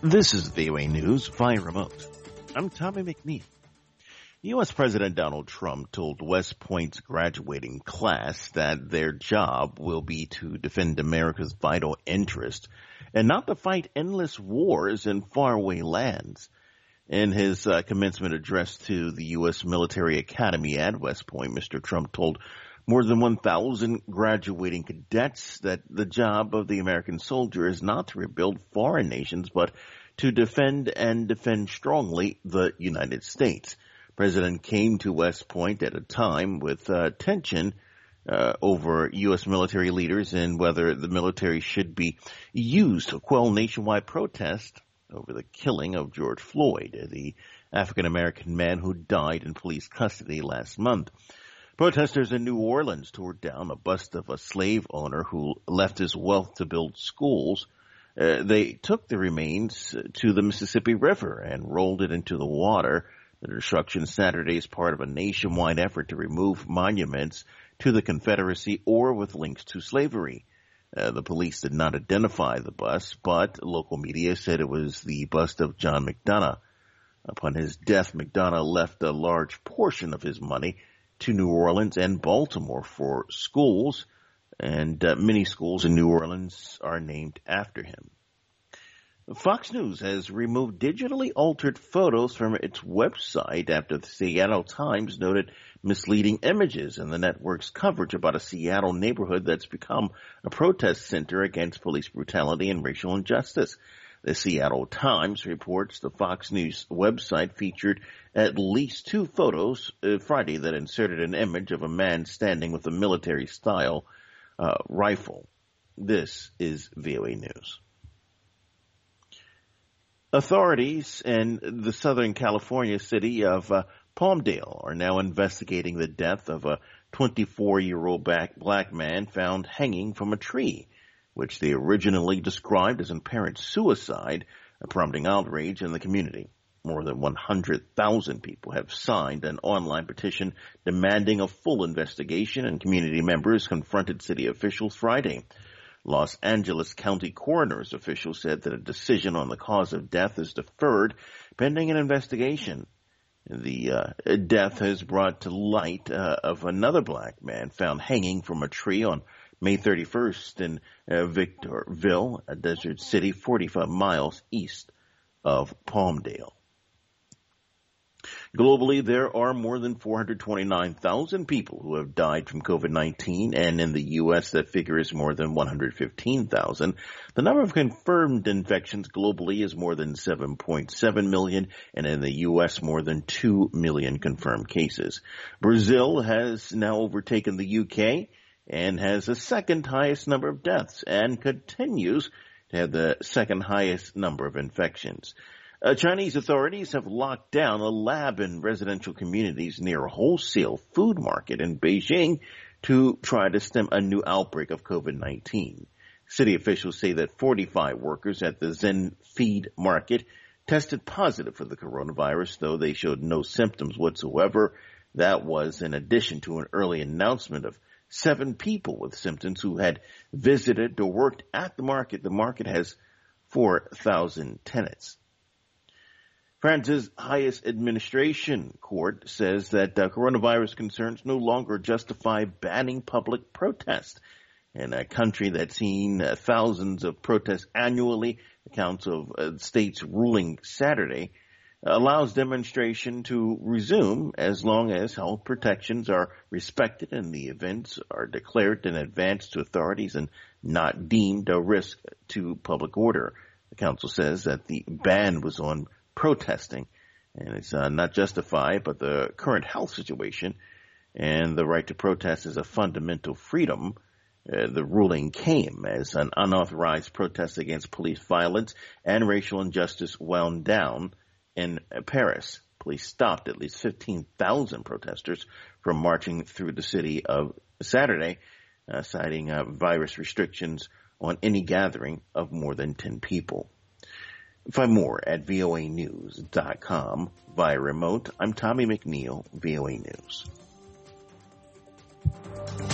This is VOA News via remote. I'm Tommy McNeil. U.S. President Donald Trump told West Point's graduating class that their job will be to defend America's vital interest and not to fight endless wars in faraway lands. In his commencement address to the U.S. Military Academy at West Point, Mr. Trump told more than 1,000 graduating cadets that the job of the American soldier is not to rebuild foreign nations, but to defend and defend strongly the United States. President came to West Point at a time with tension over U.S. military leaders and whether the military should be used to quell nationwide protest over the killing of George Floyd, the African-American man who died in police custody last month. Protesters in New Orleans tore down a bust of a slave owner who left his wealth to build schools. They took the remains to the Mississippi River and rolled it into the water. The destruction Saturday is part of a nationwide effort to remove monuments to the Confederacy or with links to slavery. The police did not identify the bust, but local media said it was the bust of John McDonough. Upon his death, McDonough left a large portion of his money to New Orleans and Baltimore for schools, and many schools in New Orleans are named after him. Fox News has removed digitally altered photos from its website after the Seattle Times noted misleading images in the network's coverage about a Seattle neighborhood that's become a protest center against police brutality and racial injustice. The Seattle Times reports the Fox News website featured at least two photos Friday that inserted an image of a man standing with a military-style rifle. This is VOA News. Authorities in the Southern California city of Palmdale are now investigating the death of a 24-year-old black man found hanging from a tree, which they originally described as apparent suicide, prompting outrage in the community. More than 100,000 people have signed an online petition demanding a full investigation, and community members confronted city officials Friday. Los Angeles County Coroner's officials said that a decision on the cause of death is deferred pending an investigation. The death has brought to light of another black man found hanging from a tree on May 31st in Victorville, a desert city 45 miles east of Palmdale. Globally, there are more than 429,000 people who have died from COVID-19, and in the U.S. that figure is more than 115,000. The number of confirmed infections globally is more than 7.7 million, and in the U.S. more than 2 million confirmed cases. Brazil has now overtaken the U.K. and has the second highest number of deaths and continues to have the second highest number of infections. Chinese authorities have locked down a lab in residential communities near a wholesale food market in Beijing to try to stem a new outbreak of COVID-19. City officials say that 45 workers at the Zen Feed Market tested positive for the coronavirus, though they showed no symptoms whatsoever. That was in addition to an early announcement of 7 people with symptoms who had visited or worked at the market. The market has 4,000 tenants. France's highest administration court says that coronavirus concerns no longer justify banning public protest. In a country that's seen thousands of protests annually, the Council of State's ruling Saturday allows demonstration to resume as long as health protections are respected and the events are declared in advance to authorities and not deemed a risk to public order. The council says that the ban was on protesting, and it's not justified, but the current health situation and the right to protest is a fundamental freedom. The ruling came as an unauthorized protest against police violence and racial injustice wound down in Paris. Police stopped at least 15,000 protesters from marching through the city of Saturday, citing virus restrictions on any gathering of more than 10 people. Find more at voanews.com via remote. I'm Tommy McNeil, VOA News.